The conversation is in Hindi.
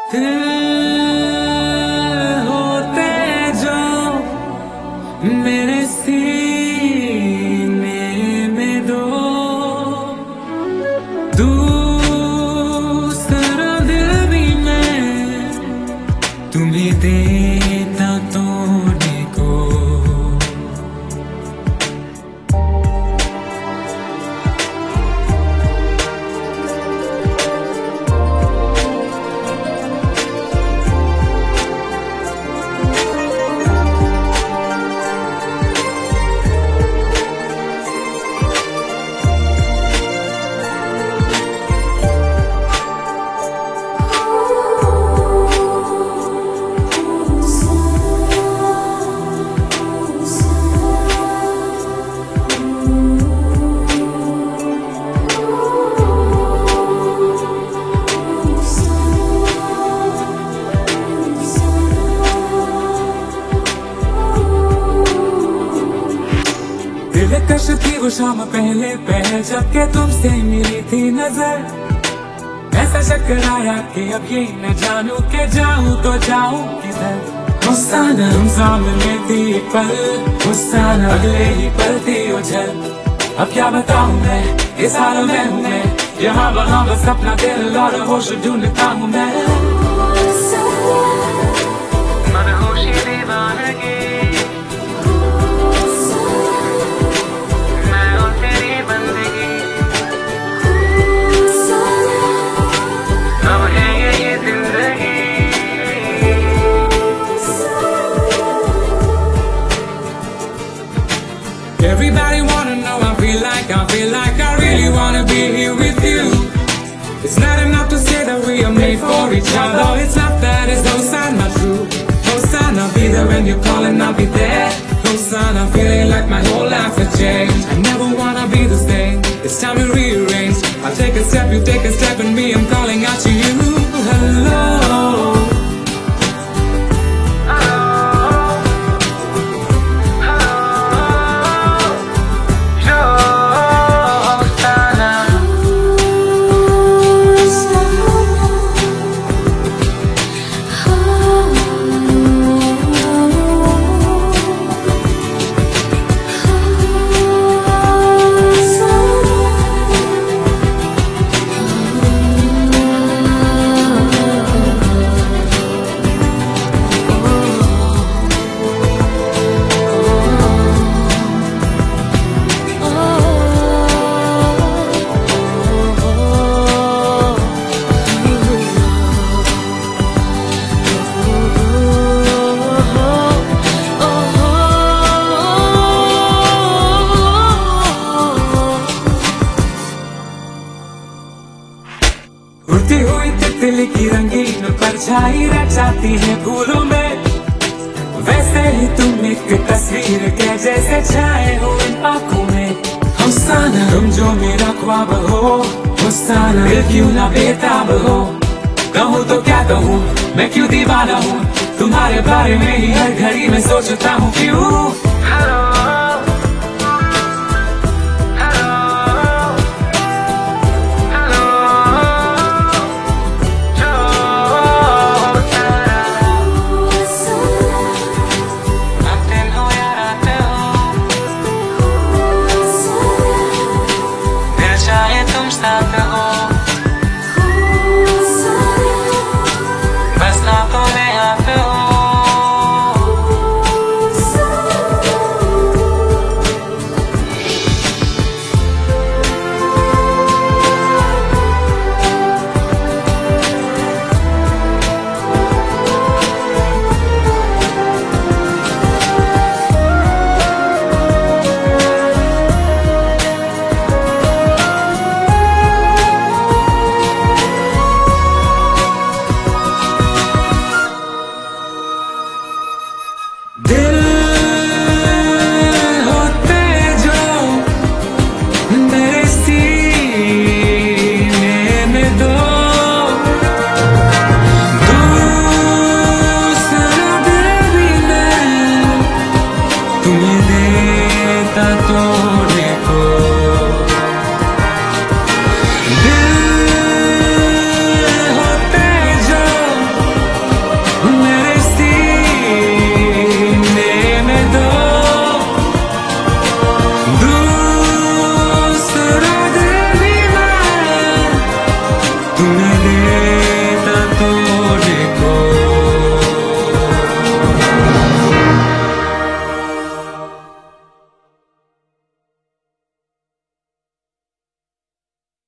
दिल होते जो मेरे सीने में दो, दूसरा दिल भी मैं तुम्हें देता तोड़ने को। दिलकश थी वो शाम पहले पहल जब के तुमसे मिली थी नजर। ऐसा चक्कर आया कि अब ये न जानू के जाऊं तो जाऊं किधर। गुस्सा न हम सामने थी पल, गुस्सा न अगले ही पल थी उछल। अब क्या बताऊं मैं, इस हाल में हूँ मैं, यहाँ वहाँ बस अपना दिल और होश ढूंढता हूँ मैं। मनहोशी दीवानगी Everybody wanna know, I feel like I really wanna be here with you. It's not enough to say that we are made for each other. It's not that, it's no sign not true. No sign I'll be there when you're calling, I'll be there. No sign I'm feeling like my whole life has changed. I never wanna be the same, it's time to rearrange. I'll take a step, you take a step, and me, I'm calling out to you. Hello. उड़ती हुई तितली की रंगीन परछाई रचाती है फूलों में। वैसे ही तुम एक तस्वीर के जैसे छाए हो इन आँखों में। हुस्साना तुम जो मेरा ख्वाब हो, हुस्साना दिल क्यों ना बेताब हो। कहूँ तो क्या कहूँ, मैं क्यों दीवाना हूँ, तुम्हारे बारे में ही हर घड़ी में सोचता हूँ क्यों। तुम साथ